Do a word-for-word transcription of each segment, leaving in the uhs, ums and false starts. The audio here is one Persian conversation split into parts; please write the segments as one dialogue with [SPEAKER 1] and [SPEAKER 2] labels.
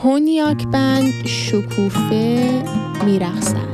[SPEAKER 1] هونیاک بند شکوفه میرقصد.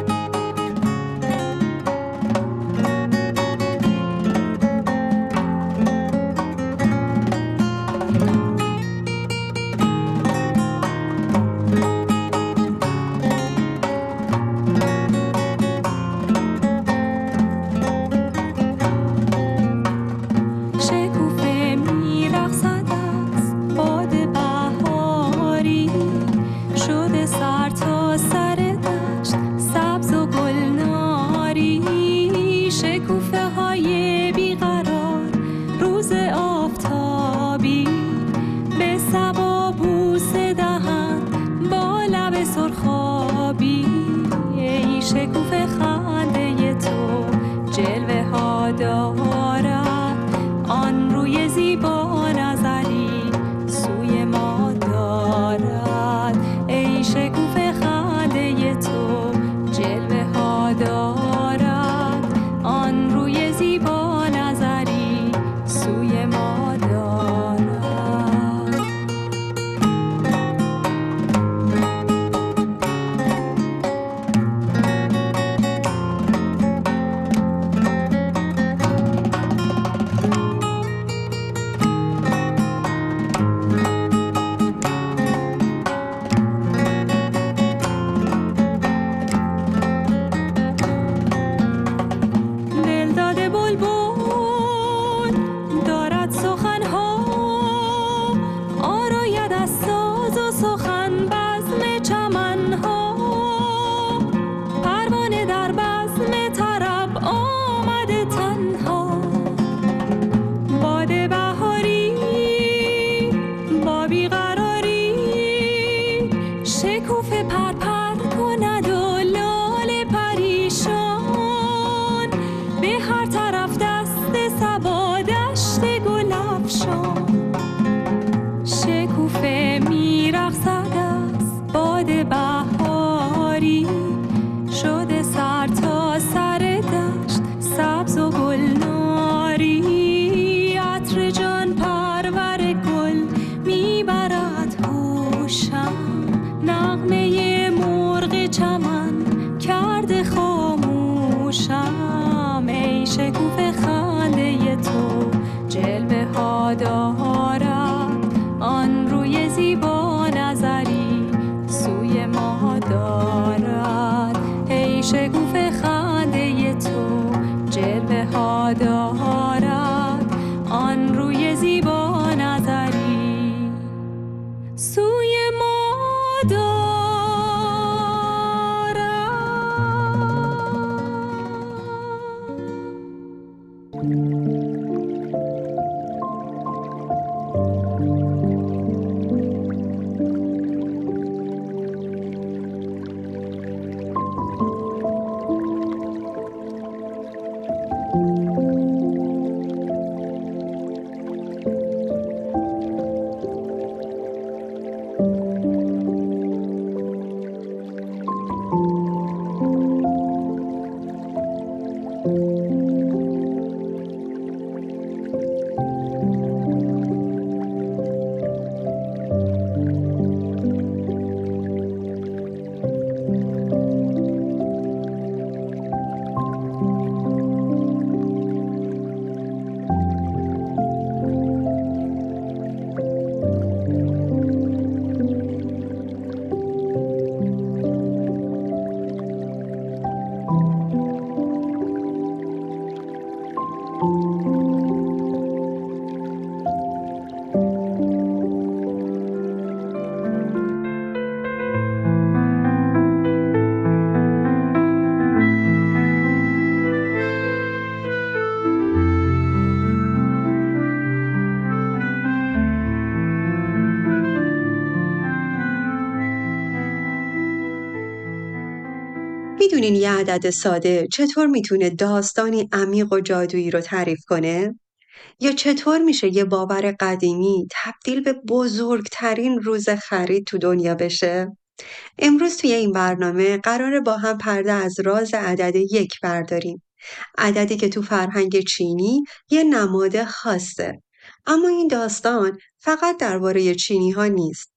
[SPEAKER 2] میدونین یه عدد ساده چطور میتونه داستانی عمیق و جادویی رو تعریف کنه؟ یا چطور میشه یه باور قدیمی تبدیل به بزرگترین روز خرید تو دنیا بشه؟ امروز توی این برنامه قراره با هم پرده از راز عدد یک برداریم. عددی که تو فرهنگ چینی یه نماد خاصه. اما این داستان فقط درباره چینی ها نیست.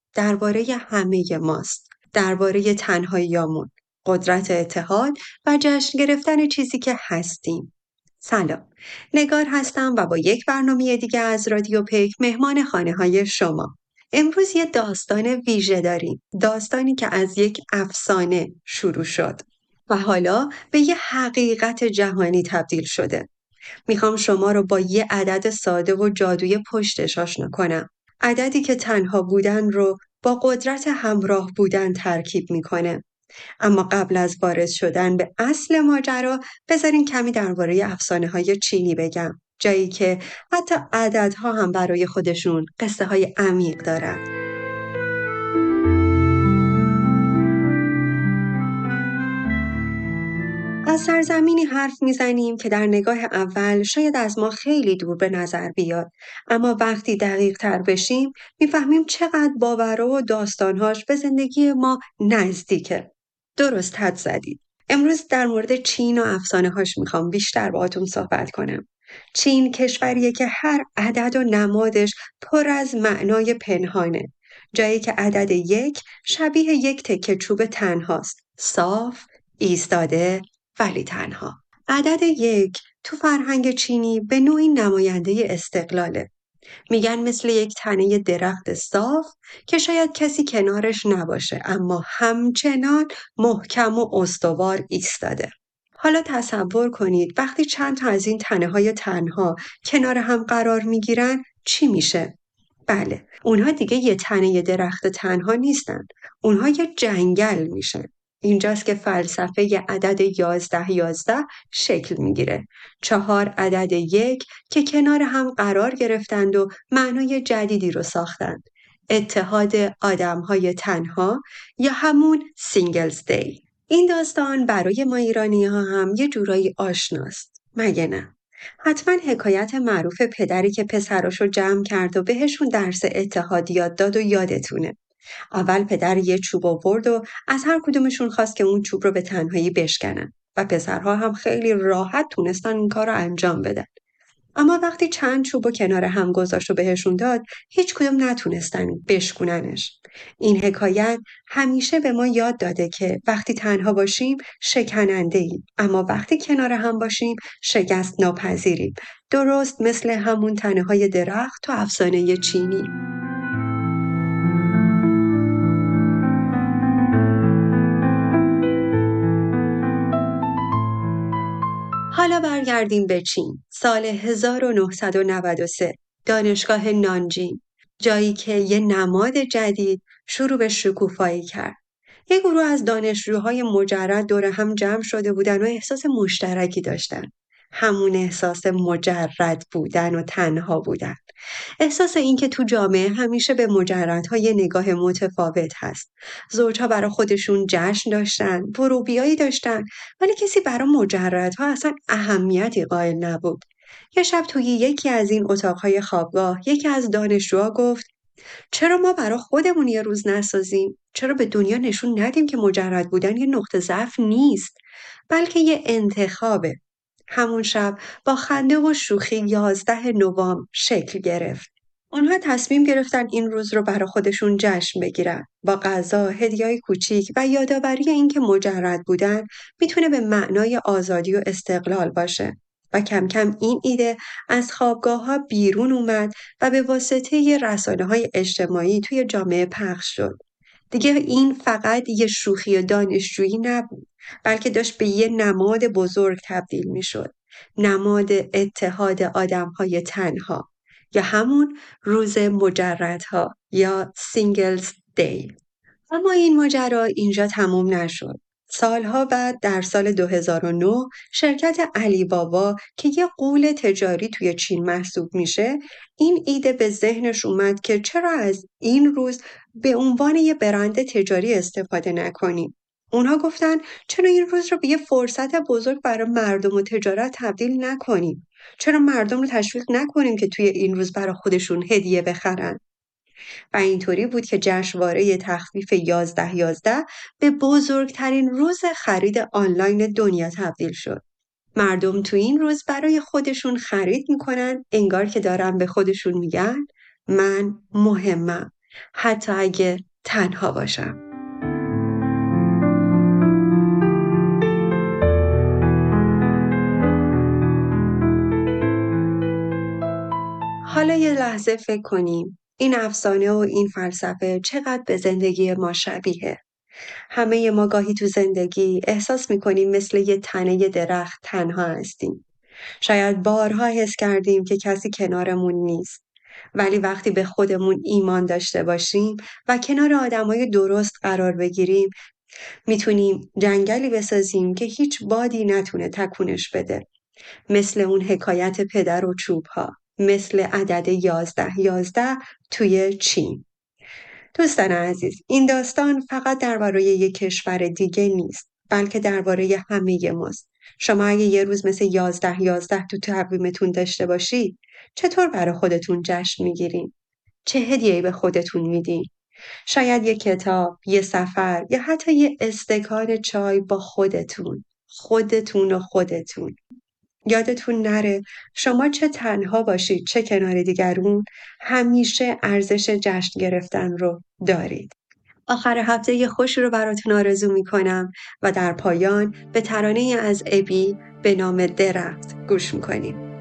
[SPEAKER 2] درباره همه ماست. درباره تنهاییامون، قدرت اتحاد و جشن گرفتن چیزی که هستیم. سلام، نگار هستم و با یک برنامه دیگه از رادیو پیک مهمان خانه های شما. امروز یه داستان ویژه داریم. داستانی که از یک افسانه شروع شد و حالا به یه حقیقت جهانی تبدیل شده. میخوام شما رو با یه عدد ساده و جادوی پشتش آشنا کنم. عددی که تنها بودن رو با قدرت همراه بودن ترکیب میکنه. اما قبل از وارد شدن به اصل ماجرا بذارین کمی درباره افسانه‌های چینی بگم. جایی که حتی عددها هم برای خودشون قصه های عمیق دارن. از سرزمینی حرف میزنیم که در نگاه اول شاید از ما خیلی دور به نظر بیاد، اما وقتی دقیق تر بشیم میفهمیم چقدر باورها و داستانهاش به زندگی ما نزدیکه. درست حد زدید. امروز در مورد چین و افسانه‌هاش میخوام بیشتر باهاتون صحبت کنم. چین کشوریه که هر عدد و نمادش پر از معنای پنهانه. جایی که عدد یک شبیه یک تکه چوب تنهاست. صاف، ایستاده، ولی تنها. عدد یک تو فرهنگ چینی به نوعی نماینده استقلاله. میگن مثل یک تنه درخت صاف که شاید کسی کنارش نباشه اما همچنان محکم و استوار ایستاده. حالا تصور کنید وقتی چند تا از این تنه های تنها کنار هم قرار میگیرن چی میشه؟ بله، اونها دیگه یه تنه درخت تنها نیستن. اونها یه جنگل میشن. اینجاست که فلسفه ی عدد یازده یازده شکل میگیره. چهار عدد یک که کنار هم قرار گرفتند و معنای جدیدی رو ساختند. اتحاد آدمهای تنها یا همون سینگلز دی. این داستان برای ما ایرانی ها هم یه جورایی آشناست. مگه نه؟ حتما حکایت معروف پدری که پسراشو جمع کرد و بهشون درس اتحاد یاد داد و یادتونه. اول پدر یه چوب آورد و از هر کدومشون خواست که اون چوب رو به تنهایی بشکنن و پسرها هم خیلی راحت تونستن این کار رو انجام بدن. اما وقتی چند چوب و کنار هم گذاشت و بهشون داد، هیچ کدوم نتونستن بشکننش. این حکایت همیشه به ما یاد داده که وقتی تنها باشیم شکننده ایم، اما وقتی کنار هم باشیم شکست ناپذیریم. درست مثل همون تنه های درخت تو افسانه چینی. حالا برگردیم به چین. سال هزار و نهصد و نود و سه دانشگاه نانجین، جایی که یه نماد جدید شروع به شکوفایی کرد. یک گروه از دانشجوهای مجرد دور هم جمع شده بودن و احساس مشترکی داشتن. همون احساس مجرد بودن و تنها بودن. احساس این که تو جامعه همیشه به مجردها یه نگاه متفاوت هست. زوجها برا خودشون جشن داشتن، ورودیایی داشتن، ولی کسی برا مجردها اصلا اهمیتی قائل نبود. یه شب توی یکی از این اتاقهای خوابگاه یکی از دانشجوها گفت چرا ما برا خودمون یه روز نسازیم؟ چرا به دنیا نشون ندیم که مجرد بودن یه نقطه ضعف نیست، بلکه یه انتخابه؟ همون شب با خنده و شوخی یازده نوامبر شکل گرفت. آنها تصمیم گرفتن این روز رو برا خودشون جشن بگیرن. با غذا، هدیه‌های کوچیک و یادآوری اینکه مجرد بودن میتونه به معنای آزادی و استقلال باشه. و کم کم این ایده از خوابگاه‌ها بیرون اومد و به واسطه رسانه‌های اجتماعی توی جامعه پخش شد. دیگه این فقط یه شوخی دانشجویی نبود، بلکه داشت به یه نماد بزرگ تبدیل میشد. نماد اتحاد آدم‌های تنها یا همون روز مجردها یا سینگلز دی. اما این ماجرا اینجا تموم نشد. سالها بعد در سال دو هزار و نه شرکت علی بابا که یه غول تجاری توی چین محسوب میشه، این ایده به ذهنش اومد که چرا از این روز به عنوان یه برند تجاری استفاده نکنیم. اونها گفتن چرا این روز رو به یه فرصت بزرگ برای مردم و تجارت تبدیل نکنیم؟ چرا مردم رو تشویق نکنیم که توی این روز برای خودشون هدیه بخرن؟ و اینطوری بود که جشنواره تخفیف یازده یازده به بزرگترین روز خرید آنلاین دنیا تبدیل شد. مردم تو این روز برای خودشون خرید میکنن، انگار که دارن به خودشون میگن من مهمم، حتی اگه تنها باشم. حالا یه لحظه فکر کنیم این افسانه و این فلسفه چقدر به زندگی ما شبیه. همه ما گاهی تو زندگی احساس میکنیم مثل یه تنه درخت تنها هستیم. شاید بارها حس کردیم که کسی کنارمون نیست. ولی وقتی به خودمون ایمان داشته باشیم و کنار آدمای درست قرار بگیریم، میتونیم جنگلی بسازیم که هیچ بادی نتونه تکونش بده. مثل اون حکایت پدر و چوبها، مثل عدد یازده یازده توی چین. دوستان عزیز، این داستان فقط درباره یک کشور دیگه نیست، بلکه درباره همه ماست. شما اگه یه روز مثل یازده یازده تو تقویمتون داشته باشید، چطور برای خودتون جشن میگیرین؟ چه هدیه‌ای به خودتون میدین؟ شاید یه کتاب، یه سفر یا حتی یه استکان چای با خودتون. خودتون و خودتون. یادتون نره شما چه تنها باشید چه کنار دیگرون، همیشه ارزش جشن گرفتن رو دارید. آخر هفته یه خوشی رو براتون آرزو میکنم و در پایان به ترانه از ابی به نام درخت گوش میکنیم.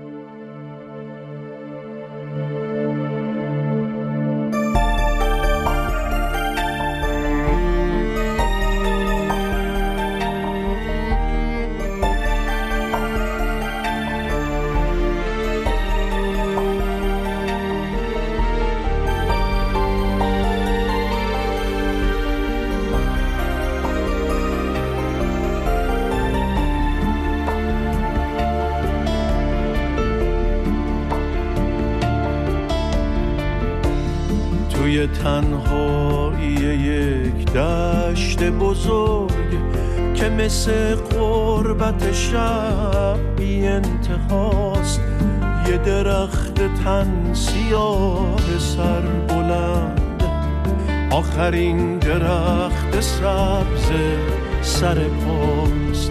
[SPEAKER 3] توی تنهایی یک دشت بزرگ که مثل غربت شب بی انتهاست، یه درخت تن سیاه سر بلند، آخرین درخت سبز سر پاست.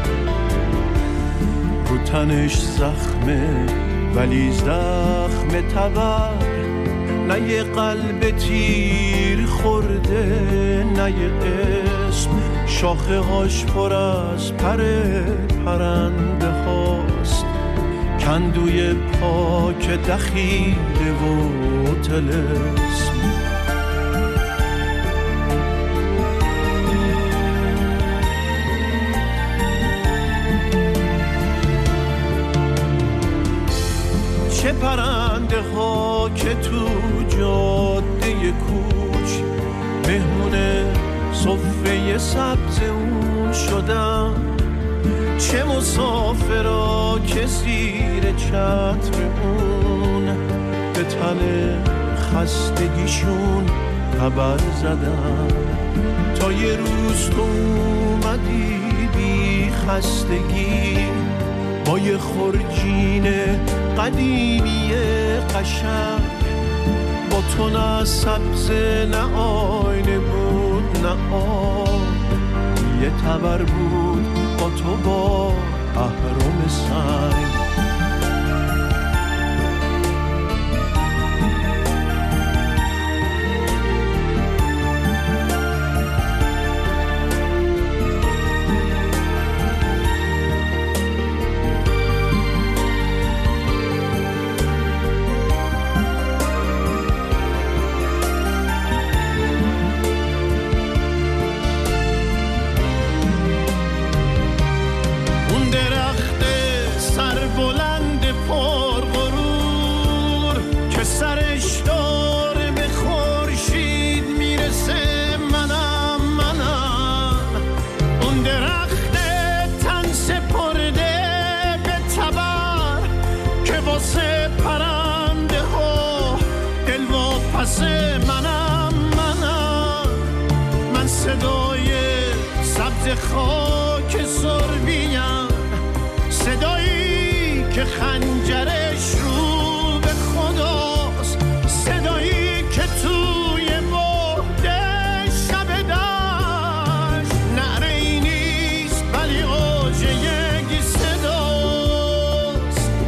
[SPEAKER 3] رو تنش زخمه ولی زخم تبر، نه یه قلب تیر خورده نه یه اسم، شاخه هاش پر از پر پرنده هاست، کندوی پاک دخیله و طلسم. چه پرنده ها که تو جاده کوچ مهمون صفه سبز اون شدن، چه مسافرها که زیر چتر اون به تن خستگیشون خبر زدن، تا یه روز تو اومدی بی خستگی با یه خرجین قدیمی قشنگ، با تو نه سبز نه آینه بود نه آب، یه تبر بود با تو با اهرم سنگ. منم منم من صدای سبز خاک سربیم، صدایی که خنجرش رو به خداست، صدایی که توی بعد شب دشت نعره‌ای نیست ولی اوج یک صداست.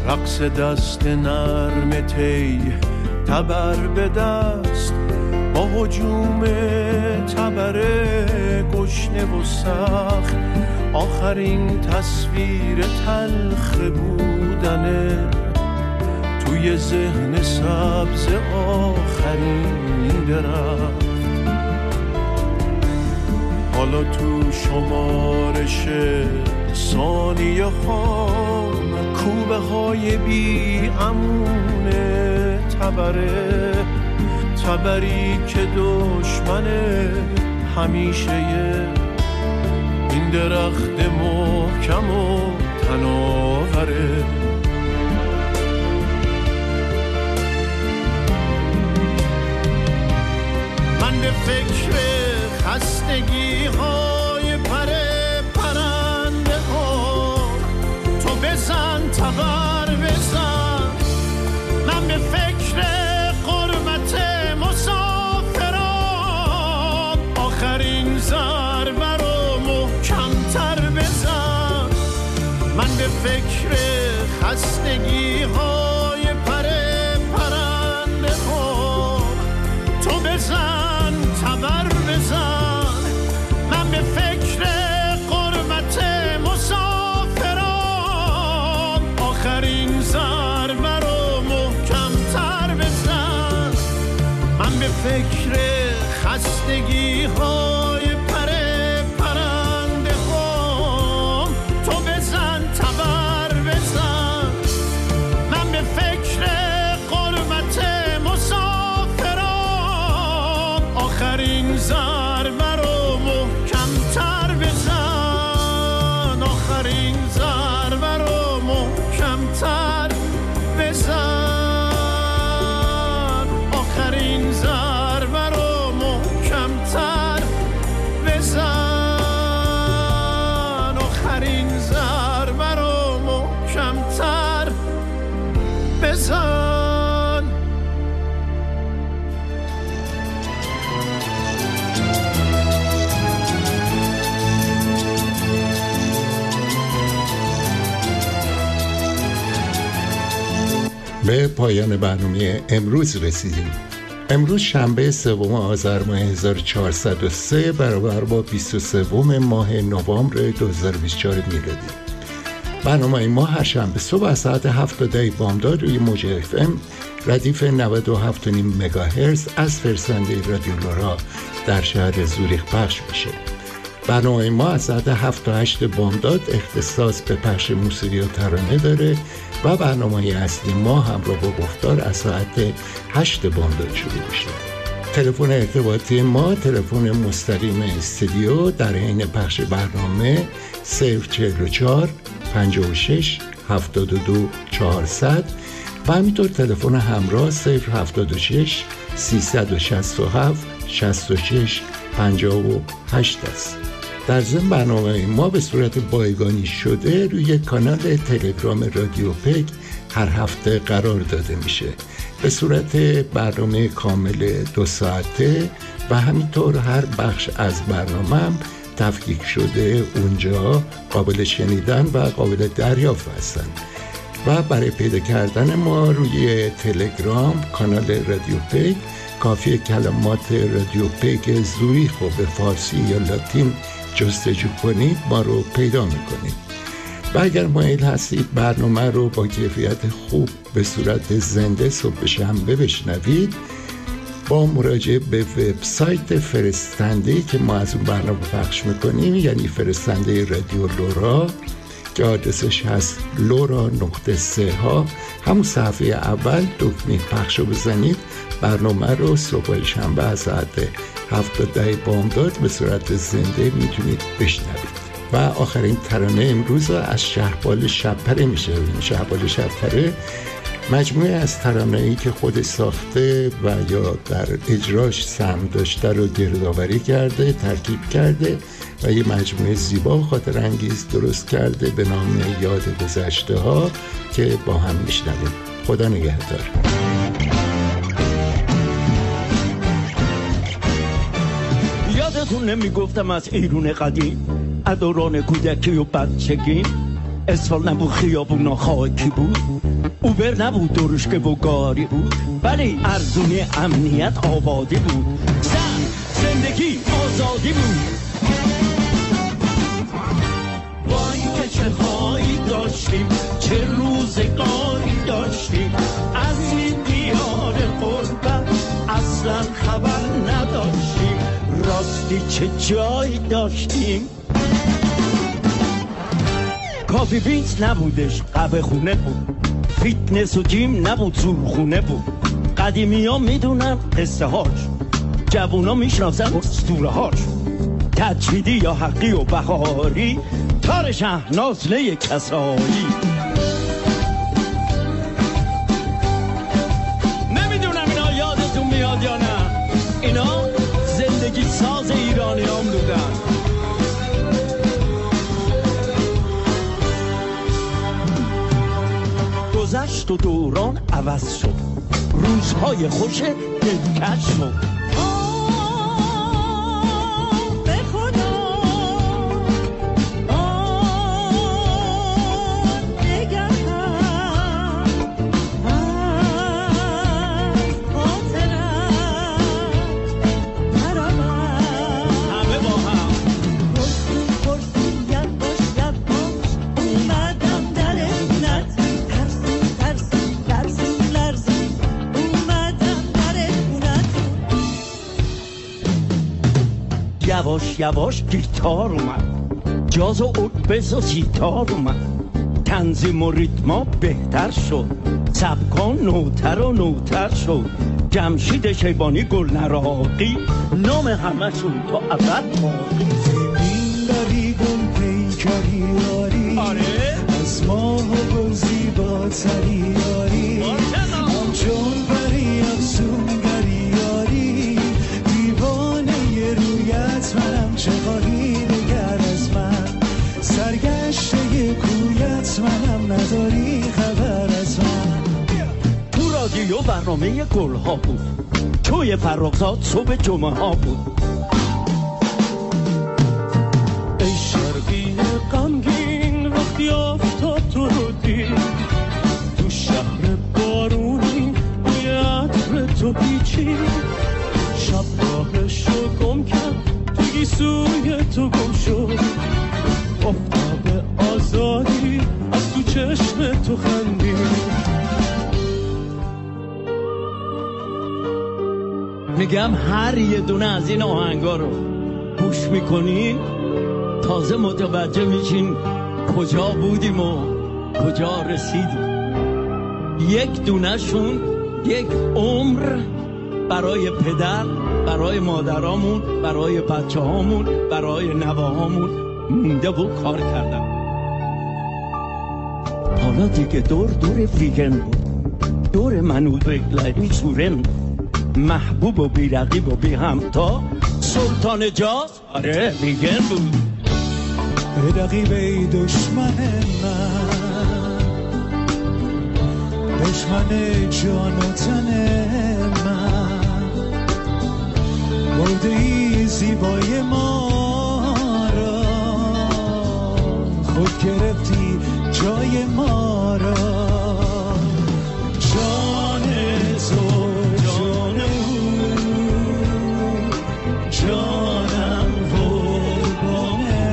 [SPEAKER 3] رقص دست نرم تی تبر به دست با هجوم تبر گشنه و سخت آخرین تصویر تلخ بودنه توی ذهن سبز آخرین درخت حالا تو شمارش ثانیه خام کوبه های بی امونه تبره تبری که دشمن همیشه این درخت محکم و تناوره من به فکر خستگی های پره پرنده ها تو بزن تبر بزن من به فکر قربت مسافران آخرین ضربه رو محکمتر بزن من به فکر خستگی های پره پرنده ها تو بزن تبر بزن من به فکر قربت مسافران آخرین ضربه رو محکمتر بزن من به فکر خستگی های پره پرنده ها تو بزن تبر بزن من به فکر قربت مسافران آخرین ضربه رو محکمتر بزن آخرین ضربه رو محکمتر بزن آخرین ضربه رو محکمتر بزن آخرین ضربه رو محکمتر بزن
[SPEAKER 4] به پایان برنامه امروز رسیدیم. امروز شنبه سوم آذر ماه هزار و چهارصد و سه برابر با بیست و سوم ماه نوامبر دو هزار و بیست و چهار میلادی. برنامه ما هر شنبه صبح از ساعت هفت دقیقه بامداد روی موج اف ام ردیف نود و هفت و نیم مگاهرتز از فرستنده رادیو لورا در شهر زوریخ پخش میشه. برنامه ما از ساعت هفت تا هشت بامداد اختصاص به پخش موسیقی و ترانه داره و برنامه اصلی ما همراه با گفتار از ساعت هشت بامداد شروع میشه. تلفن ارتباطی ما تلفن مستقیم استودیو در حین پخش برنامه صفر چهل و چهار پنجاه و شش هفتاد و دو چهارصد و همینطور تلفن همراه صفر هفتاد و شش سیصد و شصت و هفت شصت و شش پنجاه و هشت است. در ضمن برنامه ما به صورت بایگانی شده روی کانال تلگرام رادیو پیک هر هفته قرار داده میشه به صورت برنامه کامل دو ساعته و همینطور هر بخش از برنامه هم تفکیک شده اونجا قابل شنیدن و قابل دریافت هستند. و برای پیدا کردن ما روی تلگرام کانال رادیو پیک کافی کلمات رادیو پیک زوریخ رو به فارسی یا لاتین جستجو کنید ما رو پیدا میکنید. و اگر مایل هستید برنامه رو با کیفیت خوب به صورت زنده صبح شنبه بشنوید با مراجعه به وبسایت فرستنده که ما از اون برنامه پخش میکنیم یعنی فرستنده رادیو لورا که آدرسش هست لورا نقطه سه ها همون صفحه اول دکمه پخش رو بزنید برنامه رو صبح شنبه از ساعت هفت دقیقه بامداد به صورت زنده میتونید بشنوید. و آخرین ترانه امروز از شهبال شبپره میشه. شهبال شبپره مجموعه از ترانه‌ای که خود ساخته و یا در اجراش سهم داشته رو گردآوری کرده، ترکیب کرده و یه مجموعه زیبا و خاطر انگیز درست کرده به نام یاد گذشته ها که با هم میشنویم. خدا نگهدار.
[SPEAKER 5] یادتون نمیگفتم از ایرون قدیم از دوران کودکی و بچگی اسفال نبود خیابونا خاکی بود اوبر نبود، درشکه و گاری بود، ولی ارزونی امنیت آبادی بود. زن، زندگی، آزادی بود. وای که چه هایی داشتیم، چه روزگاری داشتیم، از این دیار غربت اصلا خبر نداشتیم. راستی چه جایی داشتیم. کافی بینز نبودش، قهوه خونه بود. فیتنس و جیم نبود، زورخونه بود. قدیمی ها میدونن قصه هاش، جوونا میشناسن اسطوره هاش. تجریدی یا حقی و بهاری، تار شهناز لی کسایی. نمیدونم اینا یادتون میاد یا نه، اینا زندگی ساز ایرانی هم بودن. گذشت و دوران عوض شد، روزهای خوش دلکش شد. یواش یواش گیتار اومد، جاز و اوبز و سیتار اومد. تنظیم و ریتما بهتر شد، سبکان نوتر و نوتر شد. جمشید شیبانی، گل نراقی، نام همه شون تا ابد باقی.
[SPEAKER 6] این داری گل پیکری یاری، آره از ماه و گل زیباتری یاری. همچون بری افسونگری یاری، دیوانه ی رویت منم، چه خواهی نگر از من. سرگشته ی کویت منم، نداری خبر از من.
[SPEAKER 5] تو رادیو برنامه گل ها بود، توی فرخزاد صبح جمعه ها بود.
[SPEAKER 6] ای شرقی غمگین وقتی آفتاب تو رو دید، تو شهر بارونی بوی عطر تو پیچید. شب راهشو گم کرد، تو گیسوی تو گم شد. آفتاب آزادی از تو چشم تو خندید.
[SPEAKER 5] میگم هر یه دونه از این آهنگا رو گوش میکنین، تازه متوجه میشین کجا بودیم و کجا رسیدیم. یک دونه شون یک عمر برای پدر، برای مادرامون، برای بچه هامون، برای نوهامون مونده و کار کردم. حالا دیگه دور دور ویگن بود، دور منو بگلری سورن، محبوب و بی رقیب و بی همتا، سلطان جاز. آره ویگن بود.
[SPEAKER 6] به رقیب ای دشمن من، دشمن جان و تن من، برده ای زیبای ما را، خود گرفتی جای ما را. جان تو جان او، جانم قربان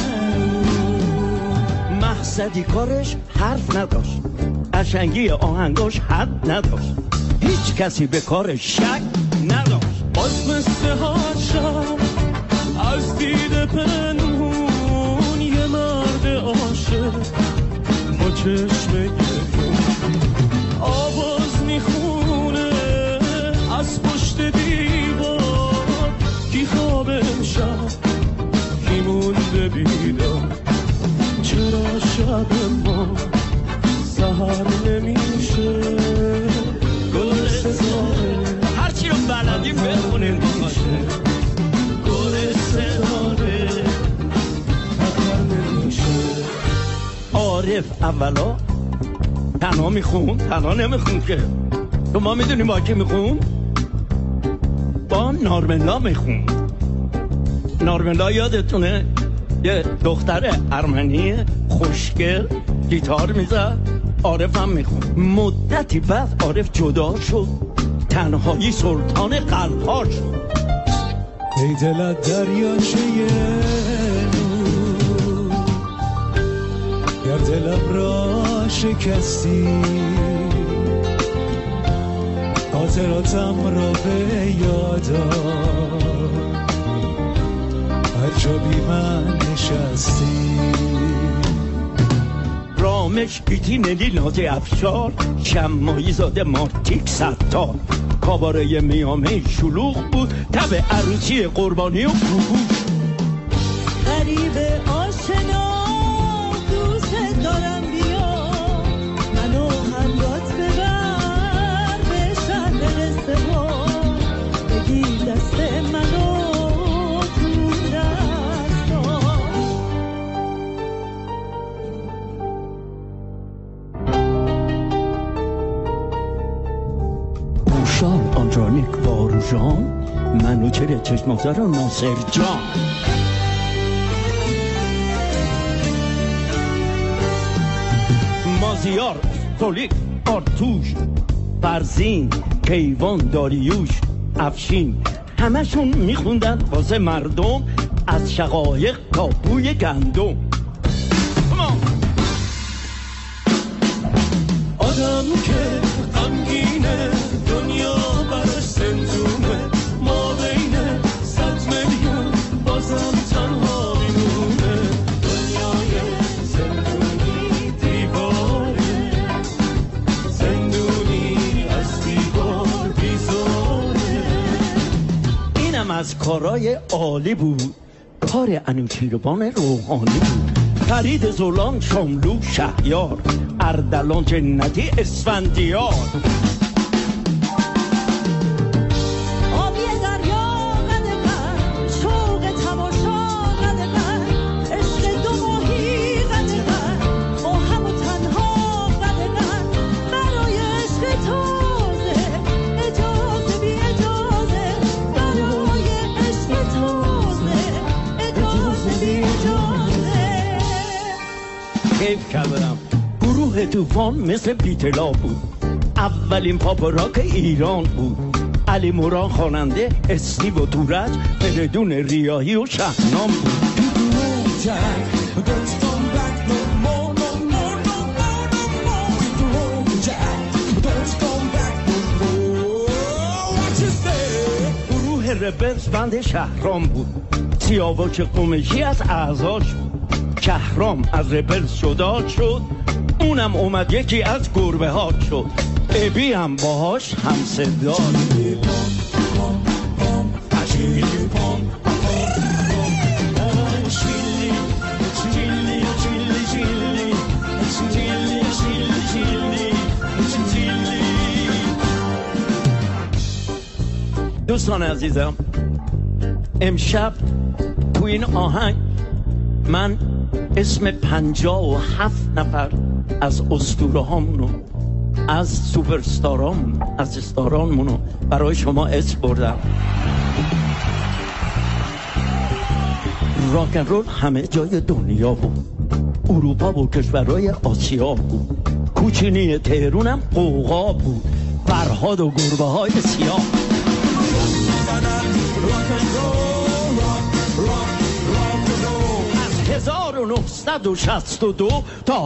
[SPEAKER 6] او.
[SPEAKER 5] محسدی کارش حرف نداشت، قشنگی آهنگاش حد نداشت، هیچ کسی به کارش شک نداشت.
[SPEAKER 6] باز مثل هر شب از دید پنهون، یه مرد عاشق با چشم گریون آواز میخونه از پشت دیوار. کی خواب امشب، کی مونده بیدار، چرا شب ما سهر نمیشه. گل ستاره
[SPEAKER 5] هرچی رو بلدیم بخونیم باشه،
[SPEAKER 6] گل ستاره سهر نمیشه.
[SPEAKER 5] عارف اولا تنها میخون، تنها نمیخون که. تو ما میدونیم با کی میخون؟ با نارملا میخون. نارملا یادتونه؟ یه دختر ارمنی خوشگل گیتار میزد، عارفم میخون. مدتی بعد عارف جدا شد، تنهایی سلطان قلب‌ها شد.
[SPEAKER 6] ای دلت دریاچه نور، گر دلم را شکستی، خاطراتم را به یادم هر جا بی من نشستی.
[SPEAKER 5] رامش بیتی نلی نازی افشار، شمایی زاده مارتیک ستار. کاباره میامه شلوغ بود، تب عروسی قربانی و گوگوش.
[SPEAKER 7] غریب آشنا دوست دارم، بیا منو همرات ببر به شهر قصه ها، بگیر دست منو تو دستا.
[SPEAKER 5] بوشال آندرانیک باروژان، منوچهر چشمازار و ناصر جان. مازیار، تولیک، آرتوش، فرزین، کیوان، داریوش، افشین، همشون میخوندن واسه مردم از شقایق تا بوی گندم.
[SPEAKER 6] آدم که غمگینه دنیا براش زندونه، ما بین صد میلیون بازم تنها میمونه. دنیای زندونی دیواره، زندونی از دیوار بیزاره.
[SPEAKER 5] اینم از کارای عالی بود، کار انوشیروان روحانی بود. فرید زولان، شاملو، شهیار، اردلان جنتی، اسفندیار.
[SPEAKER 7] آبی دریا قدغن، شوق تماشا قدغن، عشق دو ماهی قدغن، با هم و تنها قدغن. برای عشق تازه اجازه بی اجازه، برای عشق تازه اجازه بی اجازه.
[SPEAKER 5] کیف کردم. گروه طوفان مثل بیتلا بود، اولین پاپ راک ایران بود. علی موران خواننده، استی و تورج فریدون ریاحی و شهنام بود. گروه ربلز بند شهرام بود، سیاوش قمشی از اعضاش بود. شهرام از ربلز جدا شد، اونم اومد یکی از گربه ها شد. ابی هم باهاش هم صدا. دوستان عزیزم، امشب تو این آهنگ من اسم پنجاه و هفت نفر از اسطوره هامونو، از سوپرستارام، از استارانمونو برای شما اسم بردم. راک اند رول همه جای دنیا بود، اروپا و کشورهای آسیا بود، کوچینی تهرونم قوقا بود، فرهاد و گربه های سیاه. از هزار و نهصد و شصت و دو تا